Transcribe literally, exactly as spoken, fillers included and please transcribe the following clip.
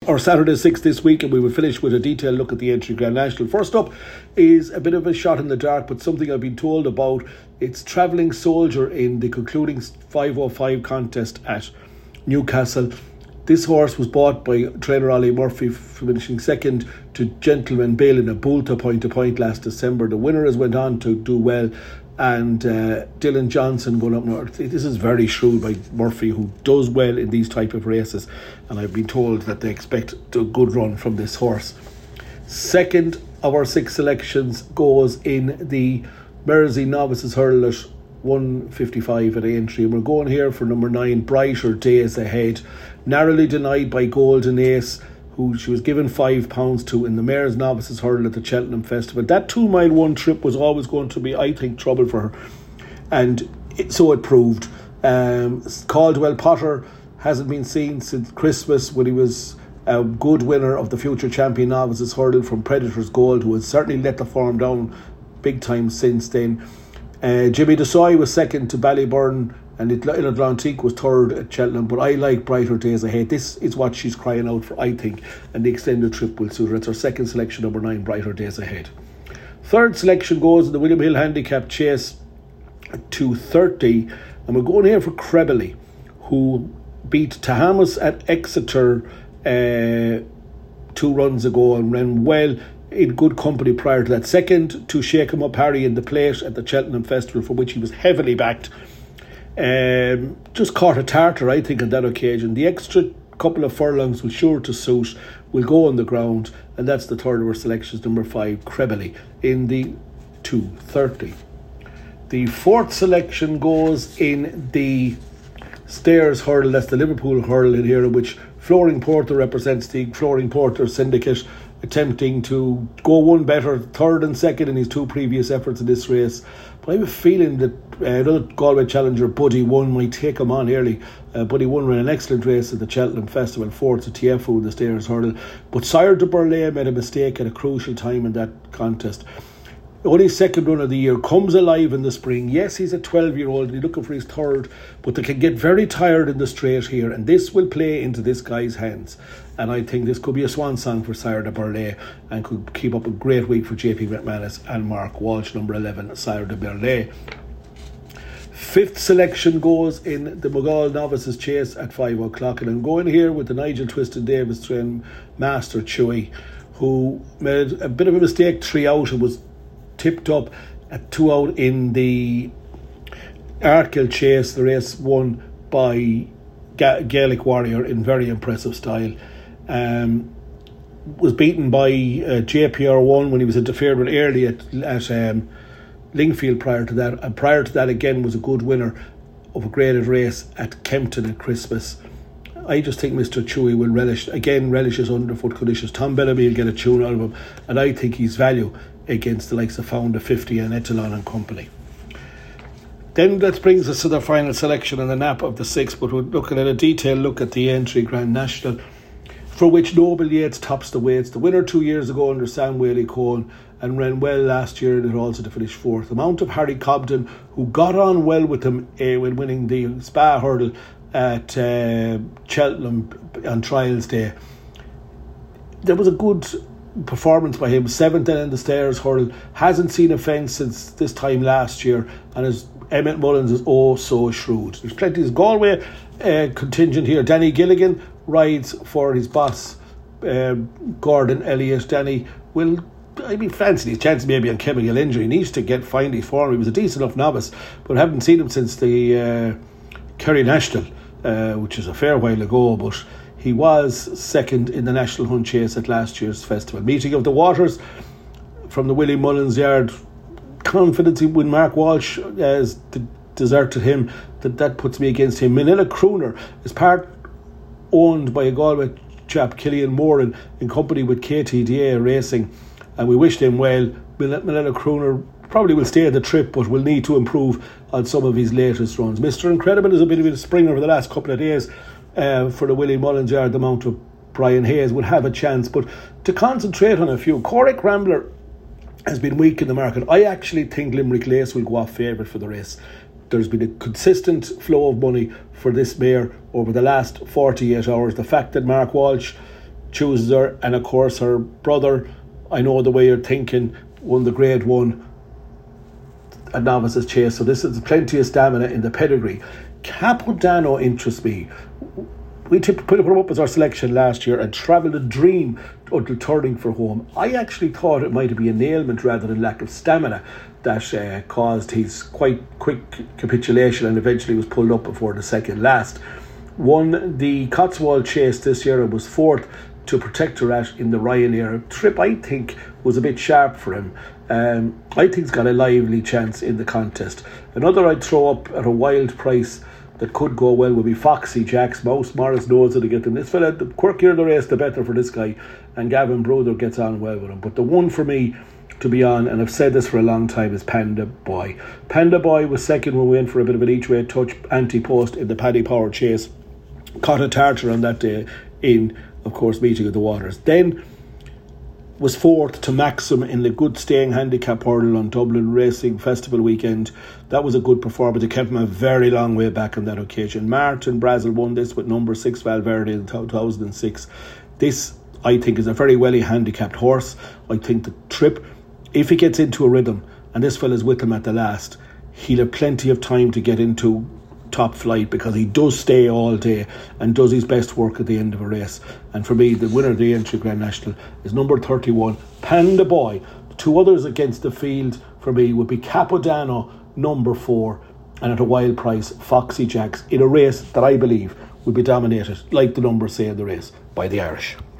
or Saturday six this week, and we will finish with a detailed look at the Entry Grand National. First up is a bit of a shot in the dark, but something I've been told about. It's Travelling Soldier in the concluding five oh five contest at Newcastle. This horse was bought by trainer Ollie Murphy, finishing second to Gentleman Bale in a Boolta point to point last December. The winner has went on to do well, and uh, Dylan Johnson going up north. This is very shrewd by Murphy, who does well in these type of races, and I've been told that they expect a good run from this horse. Second of our six selections goes in the Mersey Novices Hurl at one fifty-five at Aintree, and we're going here for number nine, Brighter Days Ahead. Narrowly denied by Golden Ace, who she was given five pounds to in the Mares Novices Hurl at the Cheltenham Festival. That two mile one trip was always going to be, I think, trouble for her, and it, so it proved. um, Caldwell Potter hasn't been seen since Christmas, when he was a good winner of the future champion Novices Hurl from Predators Gold, who has certainly let the form down big time since then. Uh, Jimmy Desoy was second to Ballyburn, and Atlantique was third at Cheltenham, but I like Brighter Days Ahead. This is what she's crying out for, I think, and the extended trip will suit her. It's her second selection, number nine, Brighter Days Ahead. Third selection goes in the William Hill Handicap Chase at two thirty, and we're going here for Crebley, who beat Tahamas at Exeter uh, two runs ago and ran well in good company prior to that. Second to Shake 'em Up Harry in the Plate at the Cheltenham Festival, for which he was heavily backed. Um, just caught a tartar, I think, on that occasion. The extra couple of furlongs will sure to suit, will go on the ground, and that's the third of our selections, number five, Crebley, in the two thirty. The fourth selection goes in the Stairs Hurl. That's the Liverpool Hurl in here, in which Floring Porter represents the Floring Porter Syndicate, attempting to go one better, third and second in his two previous efforts in this race. But I have a feeling that uh, another Galway challenger, Buddy One, might take him on early. Uh, Buddy One ran an excellent race at the Cheltenham Festival, fourth to T F O in the Stairs Hurl. But Sire de Burley made a mistake at a crucial time in that contest. Only second run of the year, comes alive in the spring. Yes, he's a twelve-year-old and he's looking for his third, but they can get very tired in the straight here, and this will play into this guy's hands. And I think this could be a swan song for Sire de Burley, and could keep up a great week for J P McManus and Mark Walsh, number eleven, Sire de Burley. Fifth selection goes in the Mughal Novices Chase at five o'clock, and I'm going here with the Nigel Twiston Davis trained Master Chewy, who made a bit of a mistake three out and was tipped up at two out in the Arkell Chase, the race won by Ga- Gaelic Warrior in very impressive style. Um, was beaten by uh, J P R one when he was interfered with early at, at um, Lingfield prior to that, and prior to that again was a good winner of a graded race at Kempton at Christmas. I just think Mister Chewy will relish, again relishes underfoot conditions. Tom Bellamy will get a tune out of him, and I think he's value against the likes of Founder fifty and Etalon and company. Then that brings us to the final selection and the nap of the sixth, but we're looking at a detailed look at the Entry Grand National, for which Noble Yates tops the weights. The winner two years ago under Sam Whaley Cohen, and ran well last year, and it also to finish fourth. The Mount of Harry Cobden, who got on well with him uh, when winning the Spa Hurdle at uh, Cheltenham on Trials Day. There was a good performance by him, seventh then in the Stairs Hurl, hasn't seen a fence since this time last year, and his Emmett Mullins is oh so shrewd. There's plenty of Galway uh, contingent here. Danny Gilligan rides for his boss uh, Gordon Elliott. Danny will, I mean, fancy his chance maybe on chemical injury. He needs to get find his form. He was a decent enough novice, but I haven't seen him since the uh, Kerry National, uh, which is a fair while ago, but he was second in the National Hunt Chase at last year's festival. Meeting of the Waters from the Willie Mullins yard. Confidence when Mark Walsh has deserted him, that that puts me against him. Manila Crooner is part owned by a Galway chap, Killian Moore, in, in company with K T D A Racing, and we wish him well. Manila Crooner probably will stay at the trip, but will need to improve on some of his latest runs. Mister Incredible is a bit of a springer over the last couple of days uh, for the Willie Mullins yard. The Mount of Brian Hayes would have a chance, but to concentrate on a few, Corrick Rambler has been weak in the market. I actually think Limerick Lace will go off favourite for the race. There's been a consistent flow of money for this mare over the last forty-eight hours. The fact that Mark Walsh chooses her, and of course her brother, I know the way you're thinking, won the grade one at Novices Chase, so this is plenty of stamina in the pedigree. Capodanno interests me. We put him up as our selection last year and travelled a dream until turning for home. I actually thought it might be an ailment rather than lack of stamina that uh, caused his quite quick capitulation, and eventually was pulled up before the second last. Won the Cotswold Chase this year and was fourth to Protectorate in the Ryanair. Trip, I think, was a bit sharp for him. Um, I think he's got a lively chance in the contest. Another I'd throw up at a wild price that could go well would be Foxy Jacks. Mouse Morris knows how to get them. This fella, the quirkier the race, the better for this guy. And Gavin Bruder gets on well with him. But the one for me to be on, and I've said this for a long time, is Panda Boy. Panda Boy was second when we went for a bit of an each-way touch anti-post in the Paddy Power Chase. Caught a tartar on that day in, of course, Meeting of the Waters. Then was fourth to Maxim in the Good Staying Handicap Hurdle on Dublin Racing Festival weekend. That was a good performance. It kept him a very long way back on that occasion. Martin Brazel won this with number six Valverde in two thousand six. This, I think, is a very well handicapped horse. I think the Trip, if he gets into a rhythm, and this fella's with him at the last, he'll have plenty of time to get into top flight, because he does stay all day and does his best work at the end of a race. And for me, the winner of the Entry Grand National is number thirty-one, Panda Boy. The two others against the field for me would be Capodanno, number four, and at a wild price, Foxy Jacks, in a race that I believe will be dominated, like the numbers say in the race, by the Irish.